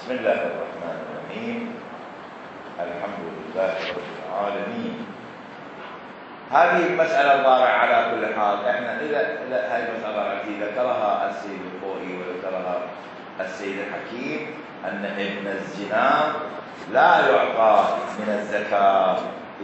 بسم الله الرحمن الرحيم. الحمد لله رب العالمين. هذه المسألة الضارعة على كل حال، احنا إذا هذه المسألة التي ذكرها السيد الخوئي وذكرها السيد الحكيم أن ابن الزنا لا يعطى من الزكاة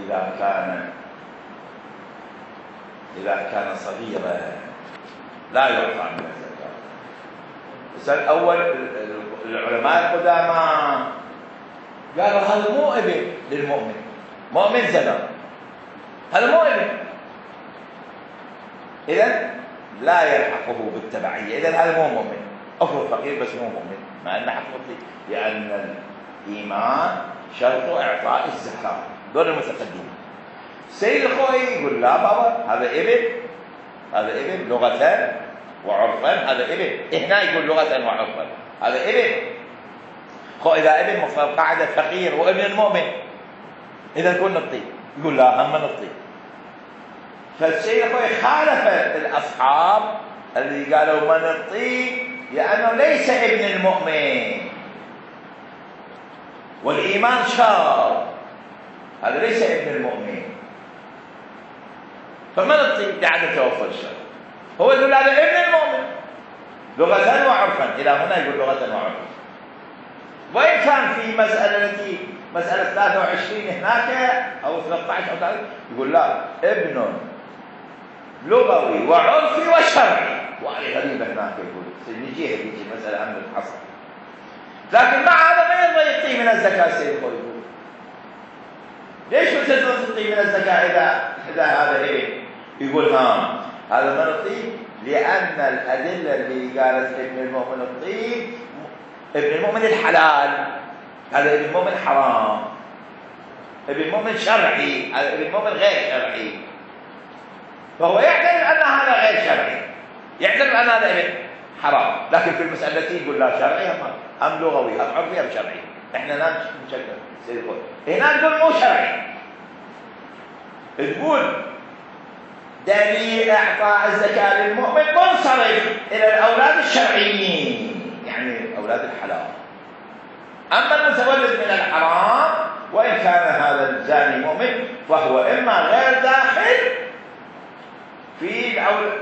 إذا كان صغيرا، لا يعطى من الزكاة. السؤال الأول، العلماء القدامى قالوا هذا مو ابن للمؤمن، مؤمن زنا، هذا مو ابن، إذن لا يلحقه بالتبعية، إذن هذا مو مؤمن، أفرض فقير بس مو مؤمن، مع أنه حقيقي، لأن الإيمان شرط إعطاء الزكاة. دول المتقدمين. السيد الخوئي يقول لا بابا، هذا ابن لغة وعرفا، هذا ابن. هنا يقول لغة وعرفا هذا ابن. إذا ابن مفروض قاعدة فقير وابن المؤمن، إذا نكون نطيب. يقول لا، هم نطيب. فالسيد الخوئي خالف الأصحاب اللي قالوا ما نطيب لأنه ليس ابن المؤمن، والإيمان شرط، هذا ليس ابن المؤمن، فما نطيب لعدم توفر الشرط. هو يقول هذا ابن المؤمن لغة وعرفا، إلى هنا يقول لغة وعرفا. وإن كان في مسألة 23 هناك أو 13 أو 13 يقول لا، ابن لغوي وعرفي وشرعي، وهذه غريبة هناك. يقول نجيها في المسألة عن الحصر، لكن مع هذا ما يرضى يعطي من الزكاة. السيد يقول ليش ما تعطي من الزكاة إذا هذا ابن؟ يقول هذا ما نطيب لأن الأدلة اللي قالت ابن المؤمن الطيب، ابن المؤمن الحلال، هذا ابن المؤمن حرام، ابن المؤمن شرعي، هذا ابن المؤمن غير شرعي. فهو يعتبر أن هذا غير شرعي، يعتبر أن هذا ابن حرام، لكن في المسألة يقول لا، شرعي أم لغوي أم عرفي أم شرعي. احنا نشكل هنا نقول مو شرعي، تقول دليل إعطاء الزكاة للمؤمن منصرف إلى الأولاد الشرعيين، يعني أولاد الحلال. أما المتولد من الحرام وإن كان هذا الزاني مؤمن فهو إما غير داخل في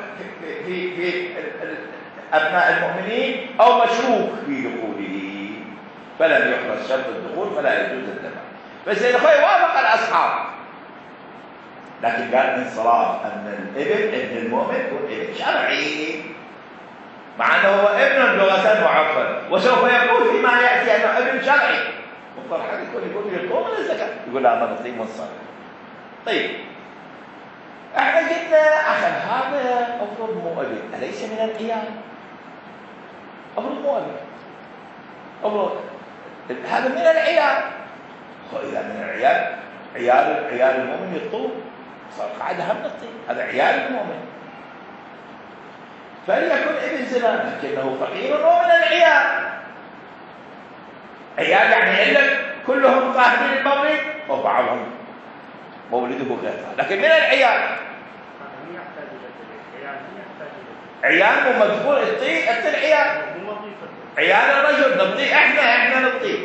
أبناء المؤمنين أو مشروك في دخوله، فلم يحرز شرط الدخول فلا يجوز الدفع. فالسيد الخوئي وافق الأصحاب، لكن قال انصراف أن الابن ابن المؤمن هو ابن شرعي، مع أنه هو ابن لغة وعرفا، وسوف يقول فيما يأتي أنه ابن شرعي. مضطر حد يقول يطلب من الزكاة، يقول لا، ما نطيب منصرف. طيب احنا قلنا أخذ هذا أفرض مو ابن، أليس من العيال؟ أفرض مو ابن، أفرض هذا من العيال. إذا من العيال، عيال المؤمن يطلب، صار قاعدة هم نطيب، هذا عيال المؤمن، فليكن ابن زنا لكنه فقير ومن العيال. عيال يعني إلا كلهم طاهرين المولد وبعضهم مولده غير طاهر، لكن من العيال عيال مذكور الطيب العيال، عيال الرجل نطيب، احنا نطيب،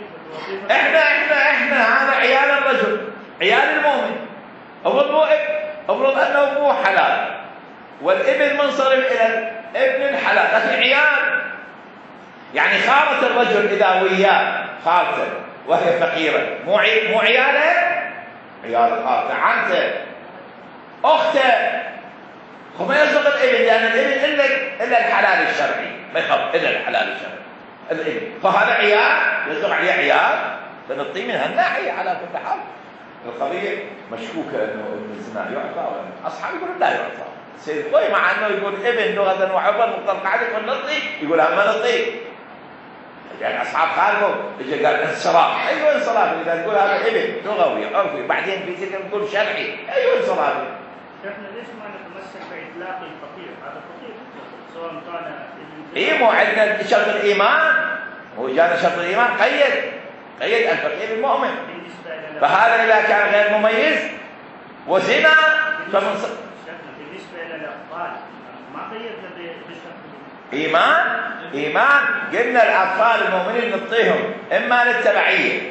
احنا هذا عيال الرجل، عيال المؤمن. افرض انه مو حلال والابن منصرف الى ابن الحلال، لكن عيال يعني خالة الرجل اذا وياه خالته وهي فقيره مو عياله، عيال خالته، عنته، اخته، وما يصدق الابن، لان الابن الا الحلال الشرعي، ما يخاف الا الحلال الشرعي الابن، فهذا عيال يصدق عليه عيال، فنطي من هالناحيه. على كل حال القضيه مشكوكه انه ابن الزنا يعطى، اصحاب يقولون لا يعطى. السيد الخوئي مع انه يقول ابن لغه وعرفا مقتضى قاعده يقول نطي، يقول ما نطي، يعني اصحاب خالفوا، اجى قال انصراف. ايوه انصراف، اذا تقول هذا ابن لغوي عرفي بعدين في تلك نقول شرعي، ايوه انصراف. احنا ليش ما نتمسك باطلاق الفقير؟ هذا فقير سواء كان اي مو عندنا شرط الايمان، هو جانا شرط الايمان قيد الفقير المؤمن، فهذا اذا كان غير مميز وزنا بالنسبه الى الاطفال ما قيدنا بالشرط. إيمان قلنا الأطفال المؤمنين نعطيهم إما للتبعية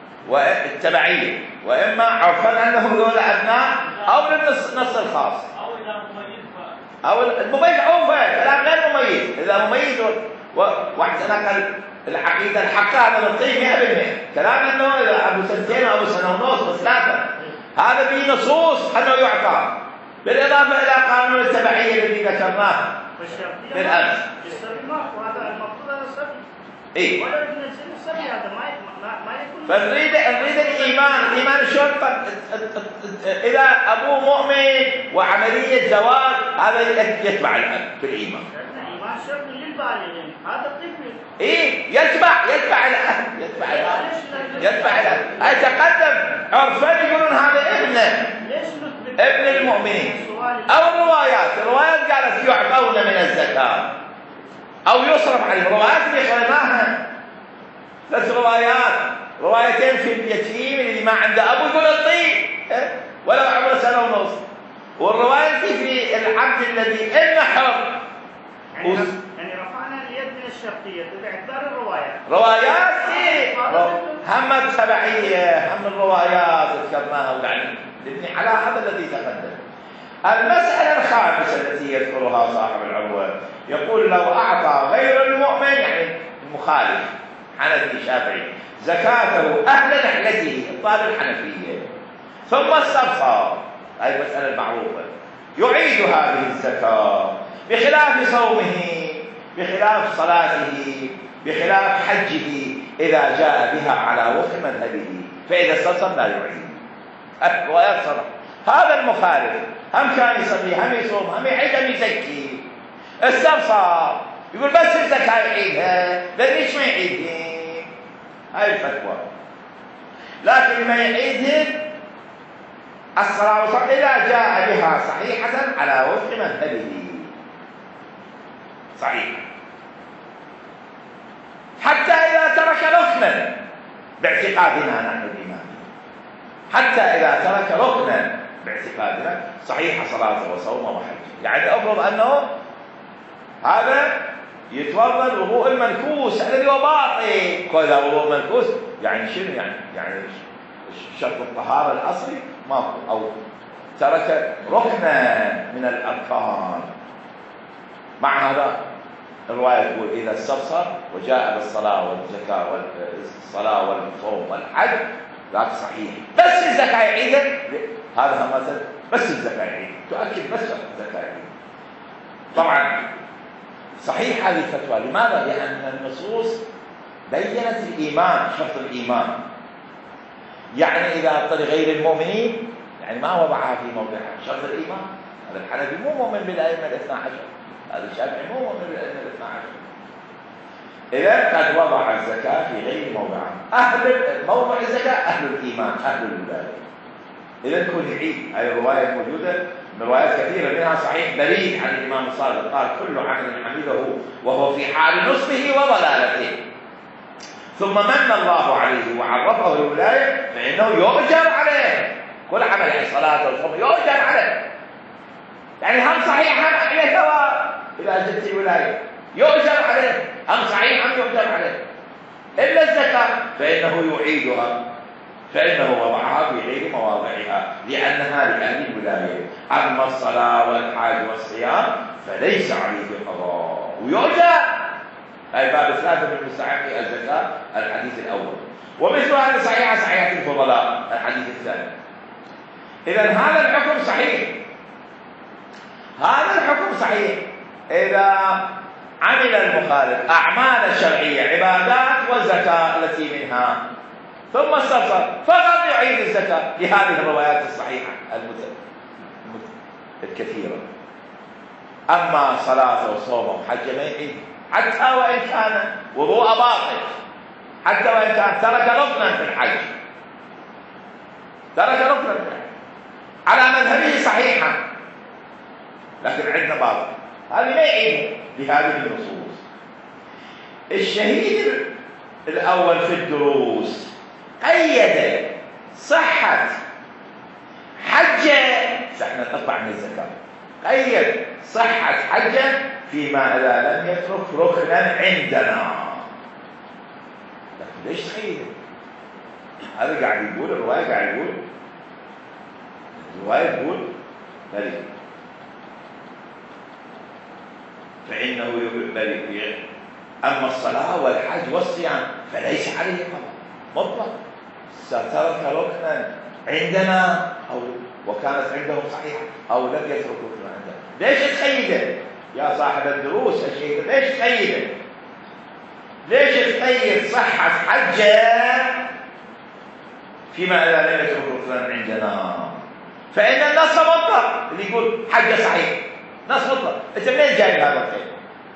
وإما عرفا أنهم ذول أبناء أو للنص الخاص أو المميز عوفة كلام غير مميز. إذا مميز واعتنق العقيدة الحقة هذا نعطيه 100%. كلام أنه إذا أبو سنتين أو سنة ونص وثلاثة هذا به نصوص أنه يعطى، بالإضافة إلى قانون التبعية الذي ذكرناه بالأمس. وهذا المفروض هذا السبي. إيه. ولا ينزل السبي هذا ما يكون. فنريد الإيمان شلون إذا أبوه مؤمن وعملية زواج هذا يتبع الأب في الإيمان. الإيمان شرط للبالغين، هذا الطفل. إيه يتبع الأب. أتقدم عرفان يقولون هذا ابن المؤمنين. أو الروايات قالت يعطون من الزكاة أو يصرف عليهم. روايات اللي قريناها 3 روايتين في اليتيم اللي ما عنده أبو يقول اعطيه ولو عمره 1.5 سنة، والرواية في العبد الذي إن حر. يعني رفعنا اليد من الشرطية باعتبار روايات إيه؟ هم التبعية هم الروايات ذكرناها ويعني لأن على هذا الذي تقدم. المسألة الخامسة التي يذكرها صاحب العروة يقول لو أعطى غير المؤمن يعني المخالف حنفي شافعي زكاته أهل نحلته الطالب الحنفية ثم استبصر، هذه المسألة المعروفة، يعيد هذه الزكاة بخلاف صومه بخلاف صلاته بخلاف حجه إذا جاء بها على وفق مذهبه، فإذا استبصر لا يعيد. الروايات صرح هذا المخالف هم كان يصلي هم يصوم هم يعيد هم يزكي، استبصر يقول بس الزكاة يعيدها ليش ما يعيدها؟ هاي الفتوى. لكن ما يعيدها الصلاة والصلاة إذا جاء بها صحيحة على وفق مذهبه صحيح، حتى إذا ترك ركنا باعتقادنا نحن الإمامية، حتى إذا ترك ركنا باعتقادنا صحيح صلاته وصومه وحجه. يعني أفرض أنه هذا يتوضا الوضوء المنكوس الذي هو باطل، كذا وضوء منكوس يعني شنو يعني شرط الطهارة الأصلي ماكو، أو ترك ركنا من الأركان. مع هذا الرواية تقول إذا استبصر وجاء بالصلاة والزكاة والصلاة والصوم والحج ذاك صحيح، بس الزكاة يعيدها هذا مثل بس الزكاة يعيدها تؤكد بس الزكاة يعيدها. طبعا صحيح هذه الفتوى. لماذا؟ لأن النصوص بينت الإيمان شرط الإيمان. يعني إذا اعطى لغير المؤمنين يعني ما وضعها في موضعها شرط الإيمان. هذا الحنفي مو مؤمن بالأئمة ال12، هذا الشافعي مو مؤمن بالأئمة ال12. إذا قد وضع الزكاة في غير موضعها. أهل موضع الزكاة أهل الإيمان أهل الولاية. إذا كل يعيد. هذه الرواية موجودة من روايات كثيرة منها صحيح بريد عن الإمام الصادق قال كل عمل حمده وهو في حال نصبه وضلالته ثم من الله عليه وعرفه الولاية فإنه يؤجر عليه. كل عمل يعني صلاة وصوم يؤجر عليه، يعني هم صحيح هم عليه ثواب إذا جدت الولاية يؤجر عليه، هم صحيح هم يؤجر عليه. إلا الزكاة فإنه يعيدها، فإنه وضعها في غير مواضعها لأنها لأهل الولاية. أما الصلاة والحج والصيام فليس عليه قضاء ويؤجر. هاي باب 3 من مستحق الزكاة الحديث الأول، ومثل هذا صحيح الفضلاء الحديث الثاني. إذا هذا الحكم صحيح. هذا الحكم صحيح إذا عمل المخالف أعمال شرعية عبادات والزكاة التي منها ثم استبصر فقط يعيد الزكاة لهذه الروايات الصحيحة الكثيرة. أما صلاة وصوم وحج ما يعيد، حتى وإن كان وضوء باطل، حتى وإن كان ترك ركنا في الحج، على مذهبه صحيحا لكن عندنا باطل، هذه ما يعيد بهذه النصوص. الشهيد الأول في الدروس قيد صحة حجة، احنا نقطع من الزكاة، قيد صحة حجة فيما إذا لم يترك ركنا عندنا. لكن ليش تخيل؟ هذا قاعد يقول الرواية، قاعد يقول الرواية تقول بلي، فإنه بلي. أما الصلاة والحج والصيام فليس عليه قضاء مطلق. ترك ركنا عندنا أو وكانت عندهم صحيحة أو لم يترك ركنا عندنا. ليش تقيده يا صاحب الدروس الشيخ؟ ليش تقيده؟ ليش تقيد صحة حجه فيما إذا لم يترك ركنا عندنا؟ فإن النص مطلق اللي يقول حجه صحيح، نص مطلق. أنت منين جايب هذا الخير؟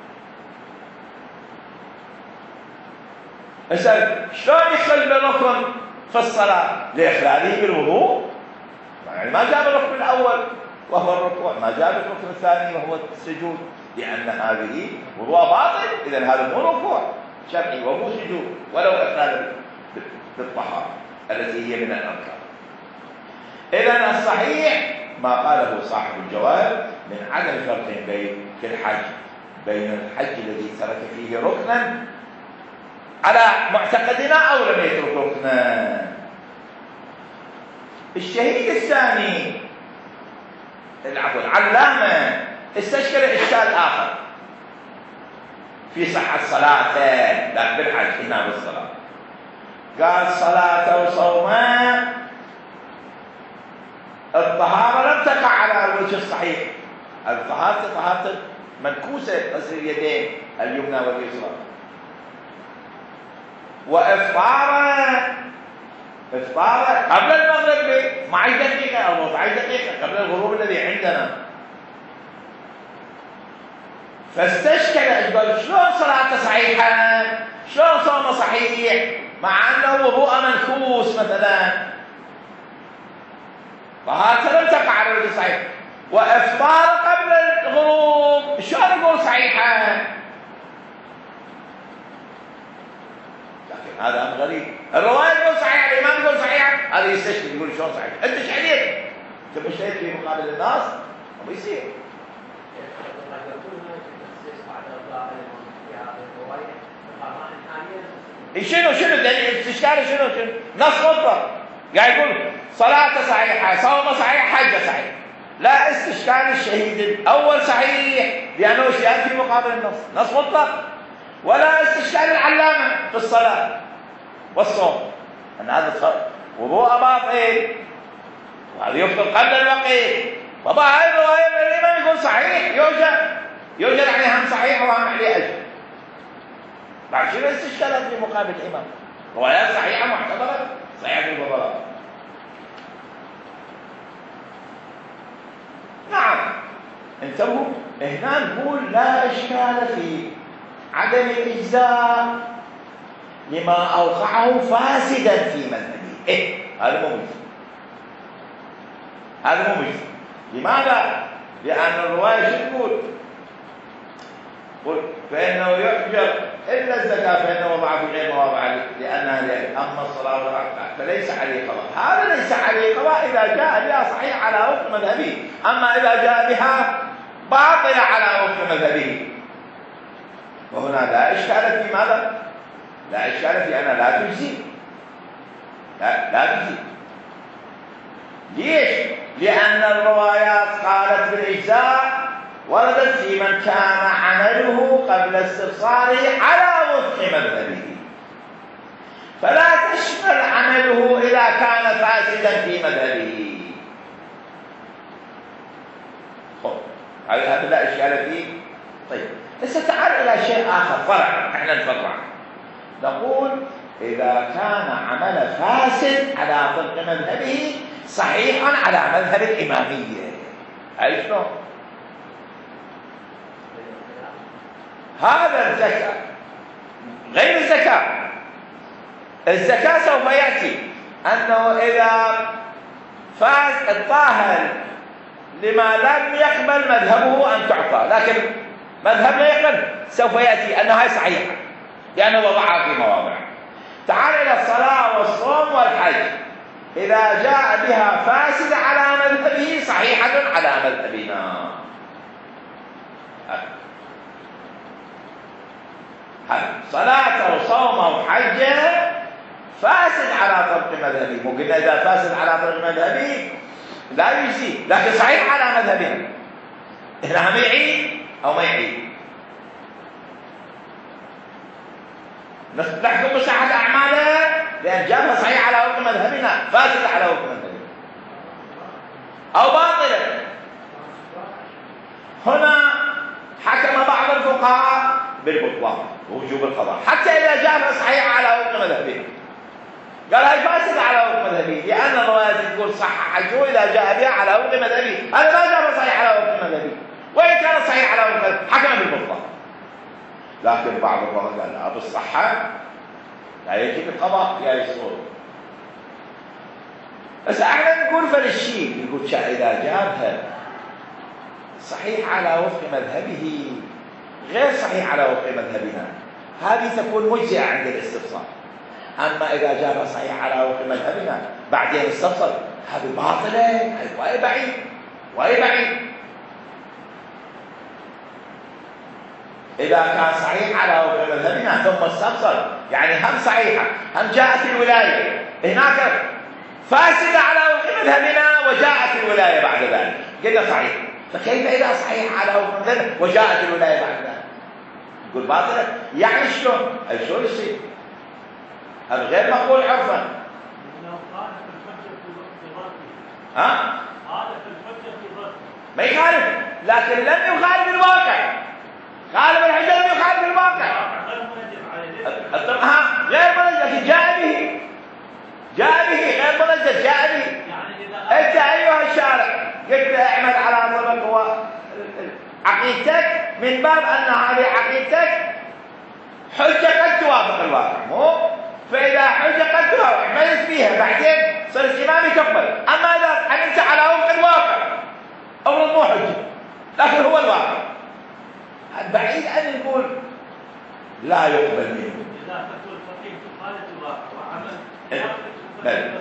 اسأل شلون يخل بالركن في الصلاة؟ لإخلاله بالوضوء، يعني ما جاب الركن الأول وهو الركوع، ما جاب الركن الثاني وهو السجود، لأن هذه وضوء باطل. إذن هذا مو ركوع شرعي ومو سجود ولو إخلال بالطهارة التي هي من الأركان. إذن الصحيح ما قاله صاحب الجواب من عدم فرق في الحج بين الحج الذي ترك فيه ركنا على معتقدنا أو لم يترك ركنا. الشهيد الثاني العلامة استشكل إشكال آخر في صحة صلاته، لا بالحج هنا بالصلاة. قال صلاة وصومه الطهارة لم تقع على الوجه الصحيح. الطهارة طهارة منكوسة، غسل اليدين اليمنى واليسرى. وإفطاره قبل المغرب ب 12 دقيقة أو 14 دقيقة قبل الغروب الذي عندنا. فاستشكل أجبر شلون صلاته صحيحة؟ شلون صومه صحيح مع أنه وضوء منكوس مثلا؟ طهارته لم تقع على الوجه الصحيح. وإفطار قبل الغروب شلون نقول صحيحة؟ هذا أمر غريب. الرواية تقول صحيح، الإمام يقول صحيح، هذا يستشكل يقول شلون صحيح؟ أنت ايش عليك؟ أنت مجتهد في مقابل الناس؟ ما بيصير. شنو الدليل؟ استشكاله شنو؟ نص مطلق قاعد يقول صلاته صحيحة، صومه صحيح، حجه صحيح. لا استشكال الشهيد الأول صحيح لأنه اجتهاد في مقابل النص، نص مطلق. ولا استشكال العلامة في الصلاة والصوم أن هذا وضوء باطل وهذا يفطر قبل الوقت. طبعا هاي الرواية الإمام يقول صحيح، يوجد عليها هم صحيح وهم عليه أجر. بعد شنو استشكالات في مقابل الإمام؟ روايات صحيحة معتبرة صحيحة في الفضلاء. نعم انتبهوا، هنا نقول لا إشكال في عدم الإجزاء لما أوقعه فاسدا في مذهبه. هذا مو مجزي. لماذا؟ لأن الرواية شو تقول؟ فإنه يحجر إلا الزكاة فإنه وضع في غير مواضع لأنها لأجل. أما الصلاة والركعة فليس عليه قضاء. هذا ليس عليه قضاء إذا جاء بها صحيح على وفق مذهبه، أما إذا جاء بها باطلة على وفق مذهبه وهنا لا إشكال في ماذا؟ لا إشكال في أنها لا تجزي. لا تجزي. ليش؟ لأن الروايات قالت بالإجزاء وردت في من كان عمله قبل استبصاره على وفق مذهبه، فلا تشمل عمله إذا كان فاسدا في مذهبه. هذا لا إشكال فيه. طيب هسه تعال إلى شيء آخر، فرع. احنا نفرع نقول إذا كان عمل فاسد على طبق مذهبه صحيحا على مذهب الإمامية. هاي شلون؟ هذا الزكاة غير الزكاة. الزكاة سوف يأتي أنه إذا فاز الطاهر لما لم يقبل مذهبه أن تعطى، لكن مذهب لا يقبل سوف يأتي أنها هي صحيحة لأنه وضعها في مواضع. تعال إلى الصلاة والصوم والحج، إذا جاء بها فاسد على مذهبه صحيحة على مذهبنا. صلاته وصومه وحجه فاسد على طرق مذهبي. مو قلنا اذا فاسد على طرق مذهبي لا يجزي، لكن صحيح على مذهبنا. هنا هم يعيد او ما يعيد. نحكم بصحة اعماله لان جابها صحيح على وفق مذهبنا، فاسد على وفق مذهبنا او باطلا. هنا حكم بعض الفقهاء بالبطلان ووجوب القضاء حتى اذا جابها صحيح على وفق مذهبنا. قال هاي فاسد على وفق مذهبي، لان الروايات تقول صح حجه اذا جاء بها على وفق مذهبي. هذا ما جابها صحيح على وفق مذهبي، وان كان صحيح على وفق مذهبي حكم بالبطلان. لكن بعض الفقهاء قال لا، بالصحه لا يجب القضاء في هذه الصوره. بس احنا نقول فللشيء يقول اذا جابها صحيح على وفق مذهبه غير صحيح على وفق مذهبنا، هذه تكون مجزئة عند الاستفصال. أما إذا جابها صحيح على وفق مذهبنا بعدين استفصل، هذه باطلة، هذه وايد بعيد وايد بعيد. إذا كان صحيح على وفق مذهبنا ثم استفصل، يعني هم صحيحة هم جاءت الولاية، هناك فاسدة على وفق مذهبنا وجاءت الولاية بعد ذلك، قلنا صحيح. فكيف إذا صحيح على وفق مذهبنا وجاءت الولاية بعد ذلك؟ يقول باطلة. يعني شلون؟ أي شلون يصير؟ هذا غير مقبول عرفا. ها؟ ما يخالف، لكن لم يخالف الواقع. خالف الحجة لم يخالف الواقع. غير منزل، لكن جاء به غير منزل، جاء به. انت ايها الشارع قلت اعمل على طبق عقيدتك من باب ان هذه عقيدتك حجة قد توافق الواقع، مو؟ فإذا حجة قد توافق عملت فيها بعدين صرت إمامي تقبل. أما إذا عملت على وفق الواقع أمر مو حجة، لكن هو الواقع، بعيد أن نقول لا يقبل منه. إذا فتوى الفقيه تخالف الواقع وعمل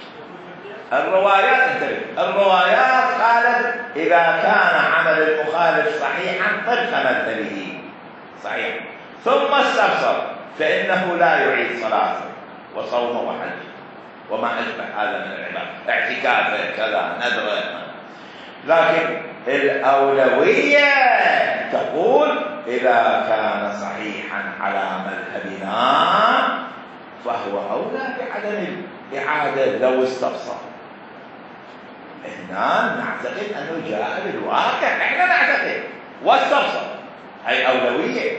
الروايات قالت إذا كان عمل المخالف صحيحا طبق مذهبه صحيح ثم استفسر فإنه لا يعيد صلاته وصومه وحجه وما أشبه هذا من العبادة، اعتكافه كذا نذره. لكن الأولوية تقول إذا كان صحيحا على مذهبنا فهو أولى بعدم الإعادة لو استفسر. إحنا نعتقد أنه جاء بالواقع، إحنا نعتقد واستفسر، هي أولوية.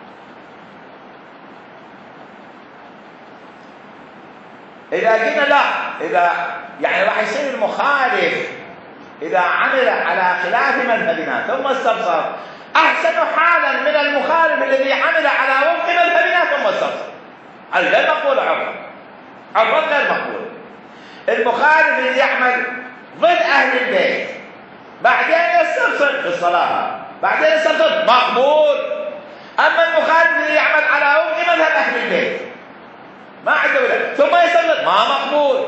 إذا قلنا لا، إذا يعني راح يصير المخالف إذا عمل على خلاف مذهبنا ثم استفسر أحسن حالا من المخالف الذي عمل على وفق مذهبنا ثم استفسر. هذا غير مقبول عرفا غير مقبول. المخالف الذي يعمل ضد أهل البيت بعدين يستفسر في الصلاة بعدين يستفسر مقبول. أما المخالف الذي يعمل على وفق مذهب أهل البيت ما عنده ولا ثم يستفسر ما مقبول.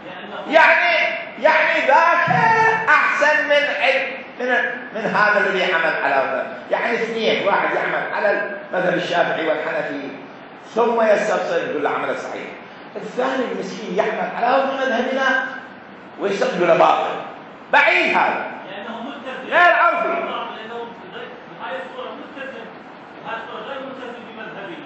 يعني ذاك أحسن من هذا الذي عمل على يعني اثنين، واحد يعمل على المذهب الشافعي والحنفي ثم يستفسر يقول له عمل صحيح، الثاني المسكين يعمل على وفق مذهبنا ويستقبل له باطل، بعيد هذا لأنه ملتزم غير عرفي. لأنه هاي الصورة ملتزم وهاي الصورة غير ملتزم بمذهبه.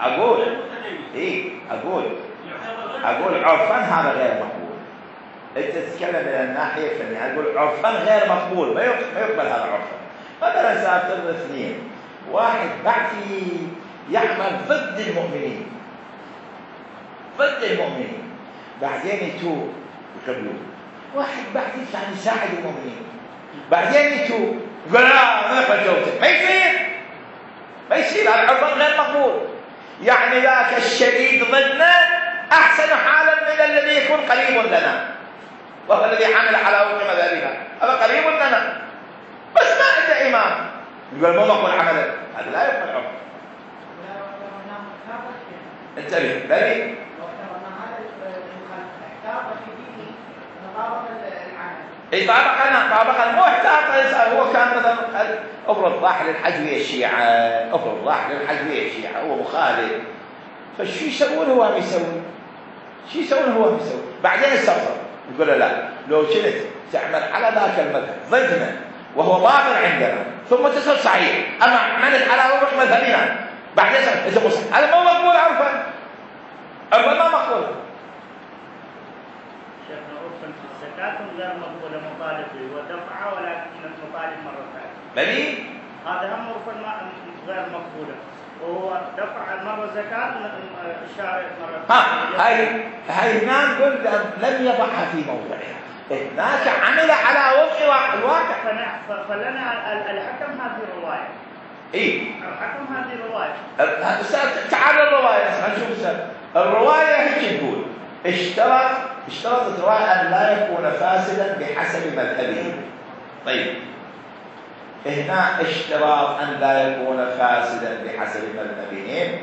أقول عرفا هذا غير مقبول. أنت تتكلم من الناحية الفنية، أقول عرفا غير مقبول، ما يقبل هذا عرفا. مثلا سأفترض اثنين، واحد بعثي يعمل ضد المؤمنين بعدين يتوب يقبلوه، واحد بعثي كان يساعد المؤمنين بعدين يتوب يقول لا ما فتوبت، ما يصير هذا عرفا غير مقبول. يعني ذاك الشديد ضدنا أحسن حالا من الذي يكون قريب لنا وهو الذي عمل على وفق مذهبنا، هذا قريب لنا بس ما عنده إمام يقول مو مقبول عمله، هذا لا يقبل عرفا. انتبه اي طابقا مو احتاط يسأل. هو كان مثلا افرض راح للحج ويا الشيعة، افرض راح للحج ويا الشيعة، هو مخالف، فشو يسوون هو عم يسوي؟ شو يسوون هو عم يسوي؟ بعدين يستغفر يقول له لا، لو كنت تعمل على ذاك المذهب ضدنا وهو باطل عندنا ثم تصل صحيح، اما عملت على وفق مذهبنا بعدين انت مو صحيح، هذا مو مقبول عرفا ما مقبول. شيخنا عرفا الزكاة غير مقبولة مطالبة ودفعها، ولكن مطالب مرة ثانية. بني هذا هم عرفا غير مقبولة، وهو دفع مرة زكاة الشارع مرة ثانية. هاي هنا نقول لم يضعها في موضعها، هناك عمل على وفق الواقع. فلنا الحكم هذه الرواية. اي الحكم هذه الرواية. استاذ تعال الرواية، نشوف استاذ الرواية هيك تقول اشترطت الرواية أن لا يكون فاسدا بحسب مذهبه. طيب هنا اشتراط أن لا يكون فاسدا بحسب مذهبهم،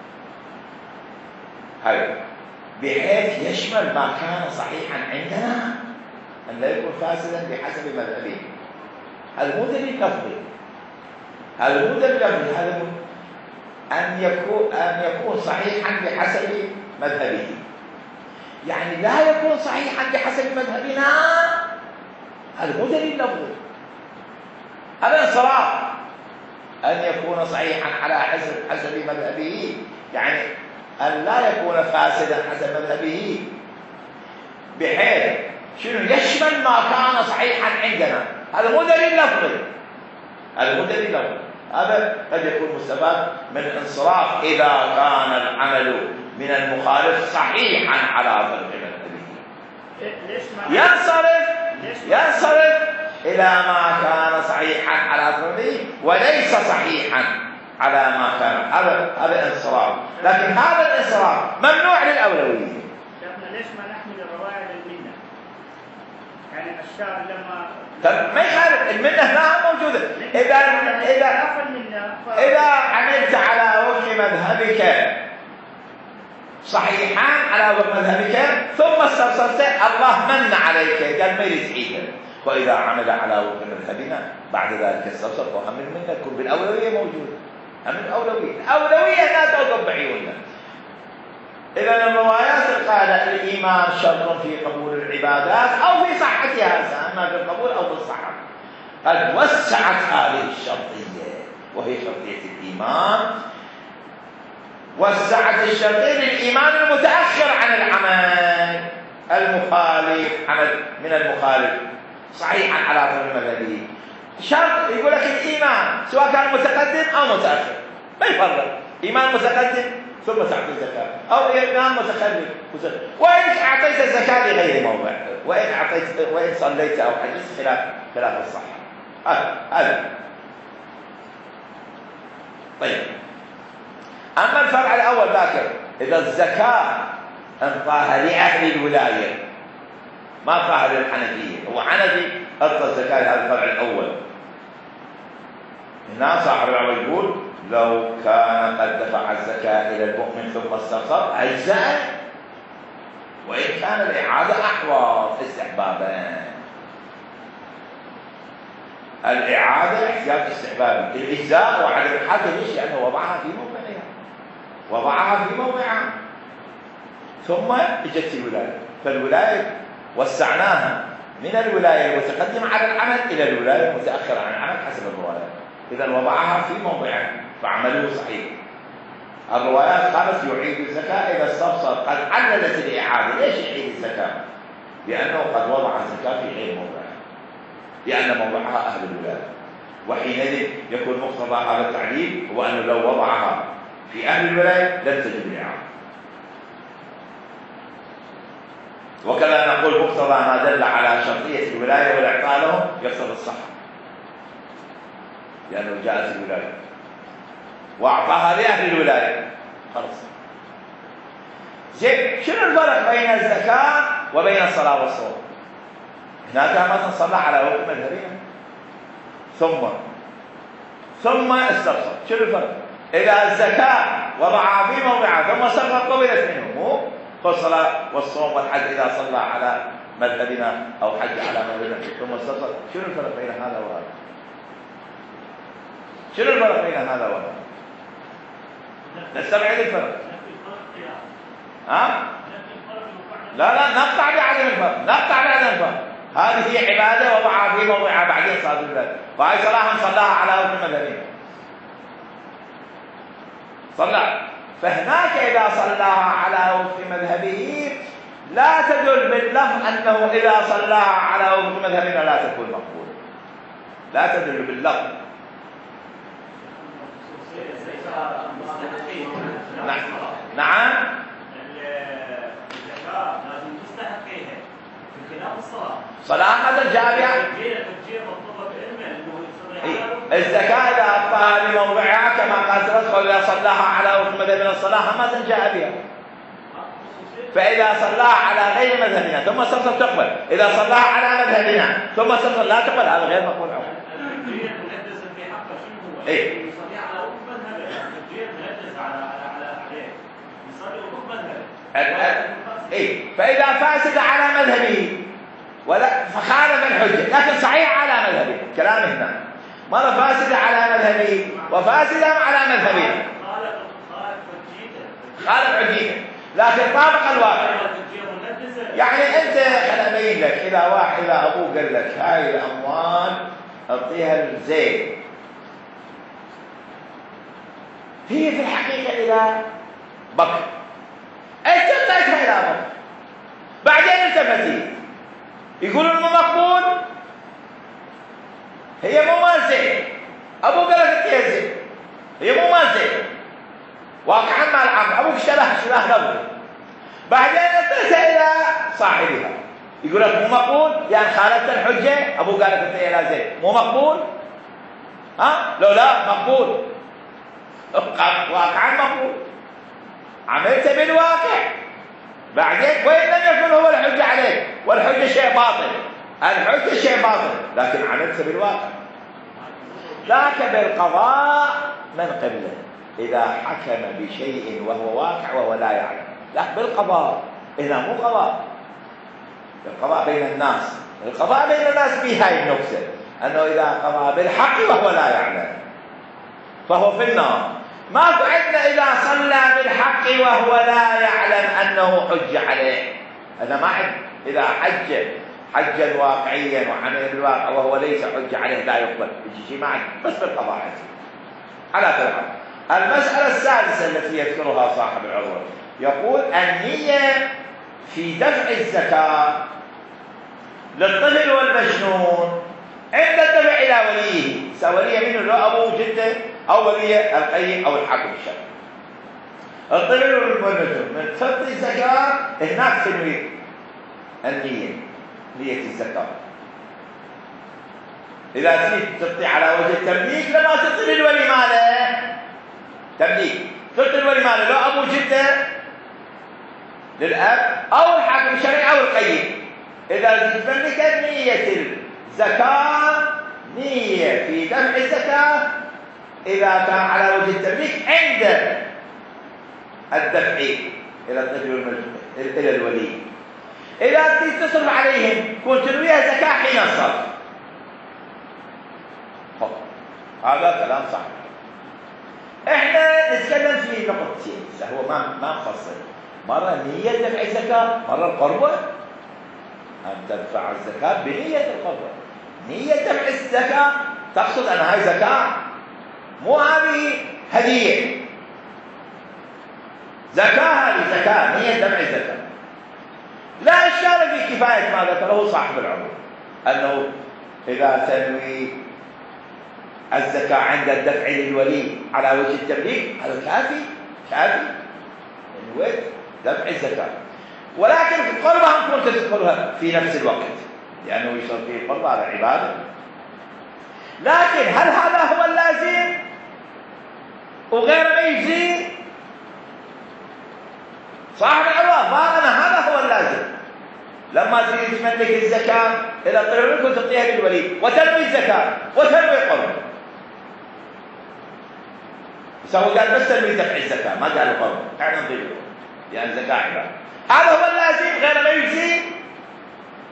هاي بحيث يشمل ما كان صحيحا عندنا، أن لا يكون فاسدا بحسب مذهبهم. هذا مو دليل لفظي، هذا مو دليل لفظي، هذا أن يكون صحيحا بحسب مذهبه، يعني لا يكون صحيحا بحسب مذهبنا، هذا مو دليل لفظي، هذا انصراف. أن يكون صحيحا على حسب مذهبه، يعني أن لا يكون فاسدا حسب مذهبه، بحيث شنو يشمل ما كان صحيحا عندنا. هذا مو دليل لفظي، هذا مو دليل لفظي، هذا قد يكون مستفاد من انصراف إذا كان العمل من المخالف صحيحا على فرق مذهبه، ينصرف إلى ما كان صحيحا على فرقه وليس صحيحا على ما كان. هذا انصراف، لكن هذا الانصراف ممنوع للأولوية. شيخنا ليش ما نحمل الرواية للمنة؟ يعني الشارع لما طب ما يخالف، المنة هنا موجودة. إذا عملت على وفق مذهبك صحيحا على وفق مذهبك ثم استبصرت الله من عليك قال ما يسعيك، وإذا عمل على وفق مذهبنا بعد ذلك استبصرت وهم المنة تكون بالأولوية موجودة. هم الأولوية لا توقف بعيوننا. إذا الروايات القاعدة الإيمان شرط في قبول العبادات أو في صحتها، إما في القبول أو في الصحة، قد وسعت هذه الشرطية وهي شرطية الإيمان، وسعت الشرطية للإيمان المتأخر عن العمل المخالف، عمل من المخالف صحيحا على غير مذهبه. شرط يقول لك الإيمان سواء كان متقدم أو متأخر ما يفرق، إيمان متقدم ثم تعطي الزكاة، أو إيمان متخلف، وإن أعطيت الزكاة لغير موضع، وإن صليت أو حجزت خلاف الصحة. هذا طيب. أما الفرع الأول ذاكر، إذا الزكاة انطاها لأهل الولاية ما طاها للحنفية، هو حنفي أعطى الزكاة لهذا الفرع الأول. هنا صاحب العمل يقول لو كان قد دفع الزكاة إلى المؤمن ثم استبصر أجزاء، وإن كان الإعادة أحوط استحبابا. الإعادة احتياج استحبابي، الإجزاء وعدم الحاجة ليش؟ لأنه وضعها في موضعها ثم اجت الولاية، فالولاية وسعناها من الولاية المتقدمة على العمل إلى الولاية المتأخرة عن العمل حسب الروايات. إذا وضعها في موضعها فعمله صحيح. الروايات قالت يعيد الزكاة إذا استبصر، قد عللت الإعادة. ليش يعيد الزكاة؟ لأنه قد وضع الزكاة في غير موضعها، لأن موضعها أهل الولاية، وحينئذ يكون مقتضى هذا التعليل هو أنه لو وضعها في أهل الولاية لم تجب الإعادة. وكذا نقول مقتضى ما دل على شرطية الولاية والإعطاء لهم يقتضي الصحة، لأنه جاءت الولاية وأعطاها لأهل الولاية خلاص. زين، شنو الفرق بين الزكاة وبين الصلاة والصوم؟ هناك مثلا صلى على وفق مذهبنا ثم استبصر. شنو الفرق؟ إذا الزكاة وضعها في موضعها ثم استبصر قبلت منه، مو فالصلاة والصوم والحج إذا صلى على مذهبنا أو حج على مذهبنا ثم استطرد. شنو الفرق بين هذا وهذا؟ شنو الفرق بين هذا وهذا؟ نستبعد الفرق. ها؟ لا نقطع بعدم الفرق، نقطع بعدم الفرق. هذه هي عبادة وضعها في موضعها بعدين صار بالله، وهي صلاة صلاها على وفق مذهبنا. صلى، فهناك إذا صلاها على وفق مذهبه لا تدل باللفظ أنه إذا صلاها على وفق مذهبنا لا تكون مقبولة، لا تدل باللفظ. نعم. الزكاة لازم تستحقيها في خلاف الصلاة. صلاة هذا جاء بها. الزكاة إذا أعطاها لموضعها كما قال تدخل إذا صلاها على وفق مذهبنا الصلاة ما جاء بها. فإذا صلاها على غير مذهبنا ثم استطرد تقبل، إذا صلاها على مذهبنا ثم استطرد لا تقبل، هذا غير مقبول عنه. إيه. إيه. فإذا فاسد على مذهبه ولا فخالف الحجة لكن صحيح على مذهبه، كلامه هنا مرة فاسد على مذهبه وفاسد على مذهبه، خالف حجيته لكن طابق الواقع. يعني أنت خليني أبين لك، إذا أبوه قال لك هاي الأموال أعطيها لزيد، هي في الحقيقة إلى بكر، أنت أعطيتها إلى بكر، بعدين التفتي يقولون مو مقبول، هي مو مال زيد، أبوه قال لك أعطيها زيد، هي مو مال زيد واقعا مال عام، أبوك اشتراها قبل، بعدين أعطيتها إلى صاحبها، يقول لك مو مقبول، يعني خالفت الحجة، أبوه قال لك أعطيها إلى زيد، مو مقبول؟ ها؟ لو لا مقبول، واقعا مقبول، عملت بالواقع، بعدين وإن لم يكن هو الحجة عليك، والحجة شيء باطل، الحجة شيء باطل، لكن عملت بالواقع. ذاك بالقضاء من قبله إذا حكم بشيء وهو واقع وهو لا يعلم، لا بالقضاء، هنا مو قضاء، القضاء بين الناس، القضاء بين الناس في هاي النكتة، أنه إذا قضى بالحق وهو لا يعلم فهو في النار. ماكو عندنا إذا صلى بالحق وهو لا يعلم أنه حج عليه، هذا ما عندنا. إذا حجا واقعيا وعمل بالواقع وهو ليس حج عليه لا يقبل، يجي شيء ما عندنا، بس بالقضاء على كل. المسألة السادسة التي يذكرها صاحب العروة يقول النية في دفع الزكاة للطفل والمجنون عند الدفع إلى وليه، وليه منه لو أبوه جده أو ولي القيم أو الحاكم الشرعي. الطفل والمجنون من فرض الزكاة هناك تنوي النية، نية الزكاة. إذا تريد تعطي على وجه التمليك لما تعطي للولي ماله تمليك، تعطي الولي ماله لو أبو جده للأب أو الحاكم الشرعي أو القيم. إذا تملكت نية الزكاة نية في دفع الزكاة إذا كان على وجه التمليك عند الدفع إلى الطفل والمجنون إلى الولي. إذا تريد تصرف عليهم كنت تنويها زكاة حين الصرف. هذا كلام صح. احنا نتكلم في نقطتين، هو ما مفصل، مرة نية دفع الزكاة، مرة القربة. أن تدفع الزكاة بنية القربة. نية دفع الزكاة تقصد أن هاي زكاة، مو هذه هدية. زكاة هذه زكاة، نية دفع الزكاة. لا إشكال في كفاية ما ذكره صاحب العمر أنه إذا تنوي الزكاة عند الدفع للولي على وجه التمليك هذا كافي نويت دفع الزكاة. ولكن قربها كنت تدخلها في نفس الوقت لأنه يصير فيه قرب على عبادة. لكن هل هذا هو اللازم وغير ما يجزي؟ صاحب العروة ما أنا هذا هو اللازم. لما تريد تملك الزكاة إلى الطفل كنت تعطيها للولي وتنوي الزكاة وتنوي القرب. سوى قال بس تنوي دفع الزكاة ما قال القرب، يعني نضيفه يعني زكاة عبادة. هذا هو اللازم غير ما يجزي.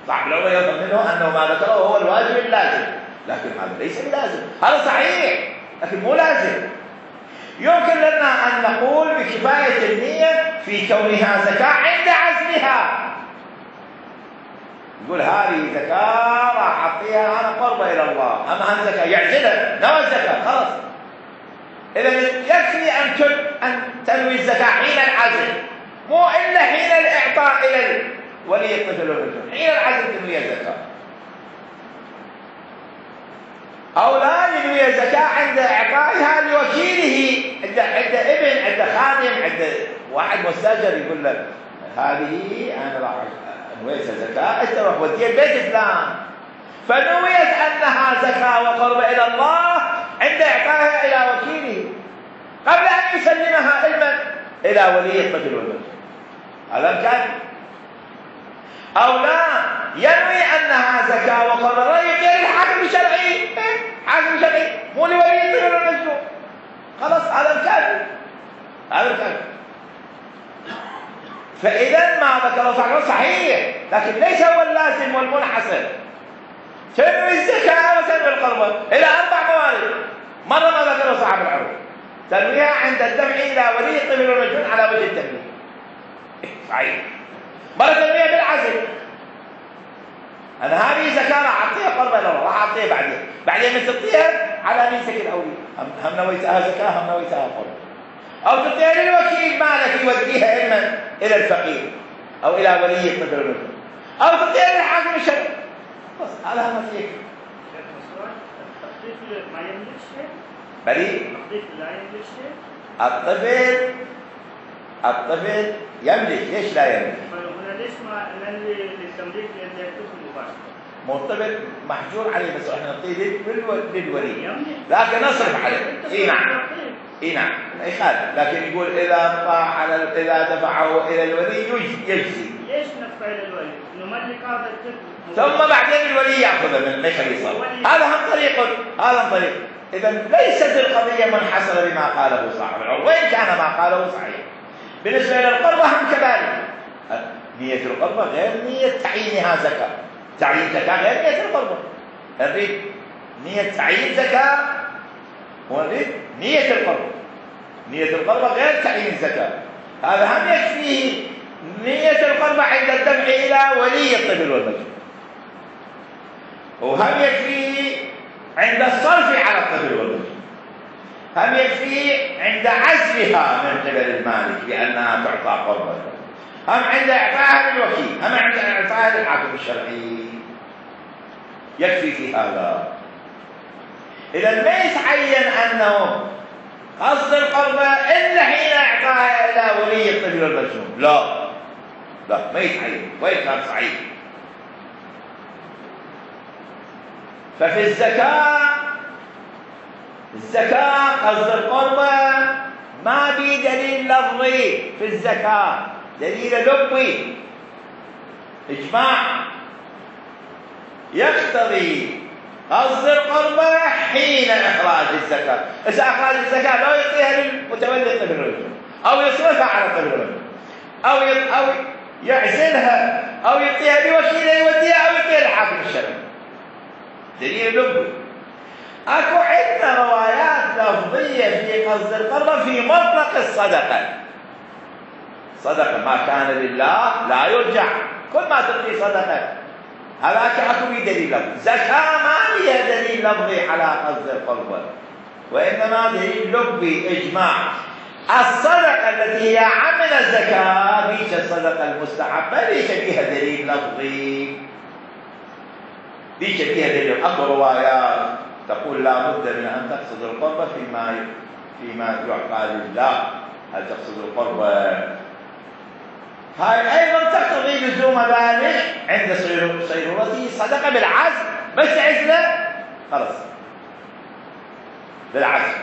صاحب العروة يظن منه أنه ما ذكره هو الواجب اللازم، لكن هذا ليس بلازم، هذا صحيح لكن مو لازم. يمكن لنا أن نقول بكفاية النية في كونها زكاة عند عزمها. يقول هذه زكاة راح أعطيها أنا قربة إلى الله، أما أن زكاة يعزلها نوى الزكاة خلاص. إذا يكفي أن تنوي الزكاة حين العزل، مو إلا حين الإعطاء إلى ولي الطفل والمجنون، حين العزل تنوي الزكاة. أو لا ينوي الزكاة عند إعطائها لوكيله، عند ابن، عند خادم، عند واحد مستأجر يقول له هذه أنا راح نويتها زكاة، أنت روح وديها البيت فلان، فنويت أنها زكاة وقرب إلى الله عند إعطائها إلى وكيله قبل أن يسلمها إلى ولي الطفل والمجنون. هذا كان. أو لا ينوي أنها زكاة وقرب الله يطير الحاكم الشرعي، حاكم شرعي مو لولي الطفل والمجنون، خلاص هذا كافي، هذا كافي. فإذا ما ذكره صاحبه صحيح لكن ليس هو اللازم والمنحصر. تنوي الزكاة وتنوي القربة إلى 4 موارد. مرة ما ذكره صاحب العروة تنويها عند الدفع إلى ولي الطفل والمجنون على وجه التنويه صحيح. مرة تنويها بالعزل، أنا هذه زكاة راح أعطيها قربة إلى الله، راح أعطيها بعدين من تعطيها على مين سكن أولي، هم نويتها زكاة هم نويتها قربة. أو تعطيها للوكيل مالك يوديها إما إلى الفقير أو إلى ولي الطفل والمجنون، أو تعطيها للحاكم الشرعي، بس هذا ما فيه. التخفيف ما يملك شيء؟ بريء. التخفيف لا يملك شيء؟ الطفل يملك، ليش لا يملك؟ فهنا ليش ما ننوي للتمليك لأن يكتب مباشرة؟ مو الطفل محجور عليه، بس احنا نعطيه للولي لكن نصرف عليه. اي نعم، اي نعم، اي خالد، لكن يقول اذا دفعه الى الولي يجزي. ليش ندفع الى الولي؟ نملك هذا الطفل ثم بعدين الولي ياخذه من يخليه. هذا هم طريق. اذا ليست القضيه منحصره بما قاله صاحب العروة، وان كان ما قاله صحيح. بالنسبه الى القربه هم كذلك، نيه القربه غير نيه تعيينها زكاه، تعيين زكاه غير نيه القربه. نريد نيه تعيين زكاه ونريد نيه القربه. نيه القربه غير تعيين الزكاه، هذا هم يكفيه نيه القربه عند الدفع الى ولي الطفل والمجنون، وهم يكفيه عند الصرف على الطفل والمجنون، هم يكفيه عند عزلها من قبل المالك بأنها تعطى قربة، هم عند إعطائها للوكيل، هم عند إعطائها للحاكم الشرعي، يكفي في هذا. إذا ما يتعين أنه قصد القربة إلا حين إعطائها إلى ولي الطفل والمجنون، لا ما يتعين وإن كان صحيح. ففي الزكاة قصد القربة ما بي دليل لفظي في الزكاة، دليل لفظي إجماع يقتضي قصد القربة حين إخراج الزكاة. إذا أخراج الزكاة لا يعطيها للمتولي الطفل والمجنون، أو يصرفها على الطفل والمجنون، أو يعزلها، أو يعطيها لوكيله يوديها، أو يعطيها للحاكم الشرعي، دليل لفظي. اكو عندنا روايات لفظيه في قصد القربة في مطلق الصدقه. صدقه ما كان لله لا يرجع، كل ما تعطي صدقه هذاك اكو به دليل لفظي. زكاه ما لها دليل لفظي على قصد القربة، وانما دليل لفظي اجماع. الصدقه التي هي عمل الزكاه ليس الصدقه المستحبه، ليس فيها دليل لفظي، ليس فيها دليل. اكو روايات تقول لا بد من أن تقصد القربة فيما يعقى لله. هل تقصد القربة؟ هاي أيضا تقتضي لزوم ذلك عند صيرورته صدقة بالعزم، بس عزلة خلاص بالعزم.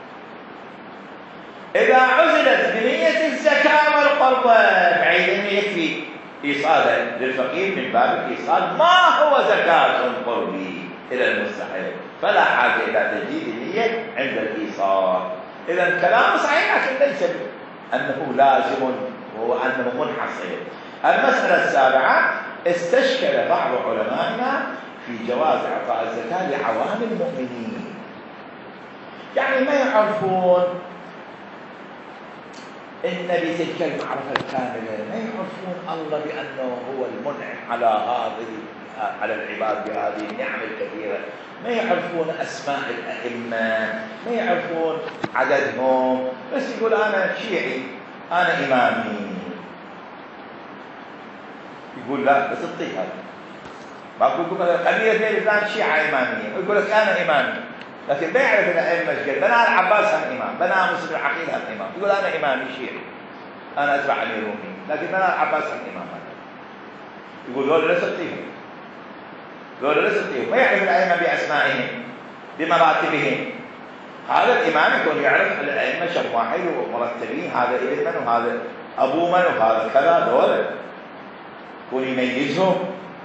إذا عزلت بنية الزكاة والقربة فعيدًا يكفي إيصالها للفقير من باب الإيصال ما هو زكاة قربي إلى المستحق، فلا حاجة إلى تجديد النية عند الإيصال. إذا الكلام صحيح لكن ليس أنه لازم وأنه منحصر. المسألة السابعة استشكل بعض علمائنا في جواز إعطاء الزكاة لعوام المؤمنين، يعني ما يعرفون إن بتلك المعرفة الكاملة، ما يعرفون الله بأنه هو المنعم على العباد بهذه النعم الكثيرة، ما يعرفون أسماء الأئمة، ما يعرفون عددهم، بس يقول أنا شيعي، أنا إمامي. يقول لا، بس تطيق هذا. ما يقول قبيلة بين فلان شيعة إمامية، ويقول لك أنا إمامي، لكن ما يعرف الأئمة ايش قال. بنى العباس هم إمام، بنى مسلم العقيل هم إمام، يقول أنا إمامي شيعي، أنا أتبع أمير المؤمنين، لكن بنى العباس هم إمام. يقول ذولا ليس تطيقهم، ذولا ليس تطيقهم، ما يعرف الأئمة بأسمائهم بمراتبهم. هذا الإمام يكون يعرف الأئمة شماحل ومرتبين، هذا ابن من وهذا أبو من وهذا كذا، ذولا يكون يميزهم،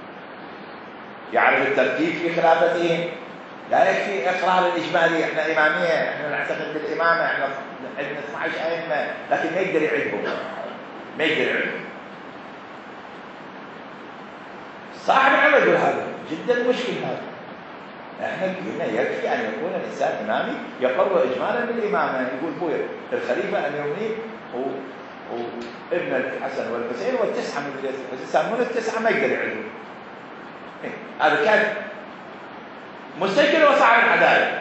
يعرف الترتيب في خلافتهم. لا يكفي إقرار الإجمالي، إحنا إمامية، إحنا نعتقد بالإمامة، إحنا عندنا 12 أئمة، لكن ما يقدر يعدهم، ما يقدر يعدهم. صاحب العلم يقول هذا جدا مشكل. هذا احنا قلنا يكفي ان يكون الانسان امامي يقر اجمالا بالامامه. يقول بويا الخليفه امير المؤمنين وابن الحسن والحسين والتسعه من يسمون التسعه ما يقدر يعدهم. هذا كان مستشكل وصاحب العداله.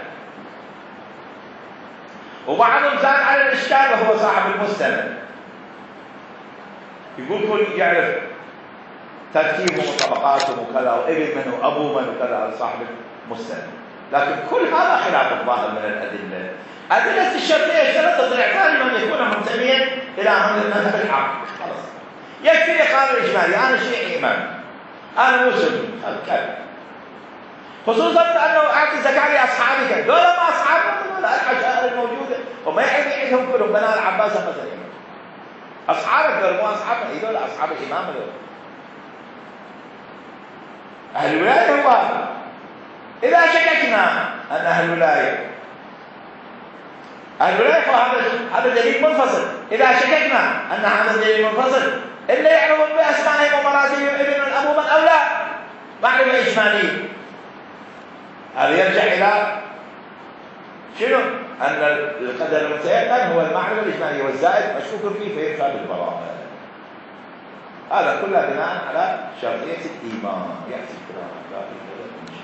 وبعضهم زاد على الاشكال وهو صاحب المستند، يقول كل يعرف ترتيبهم وطبقاتهم وكذا، وابن من وابو من وكذا، صاحب المستند. لكن كل هذا خلاف الظاهر من الادله. ادله الشرطيه اشترطت الاعتبار من يكون منتميا الى امر المذهب الحق. خلاص يكفي اقرار الاجمالي، انا شيعي امام، انا مسلم، هذا كذا. خصوصا انه اعطي الزكاه لاصحابك، دول ما اصحابهم ولا العشائر الموجوده، وما يعني عندهم كلهم بنات العباس مثلا. اصحابك دول مو اصحابنا، هذول اصحاب الامام دول. أهل الولاية هو إذا شككنا أن أهل الولاية هذا دليل منفصل. إذا شككنا أن هذا دليل منفصل إلا يعرفون بأسمائهم ومراتبهم ابن من أبو من أو لا، معرفة إجمالية. هذا يرجع إلى شنو؟ أن القدر المتيقن هو المعرفة الإجمالية، والزائد مشكوك فيه فيدفع بالبراءة. هذا كله بناء على شرطية الإيمان. يأتي الكلام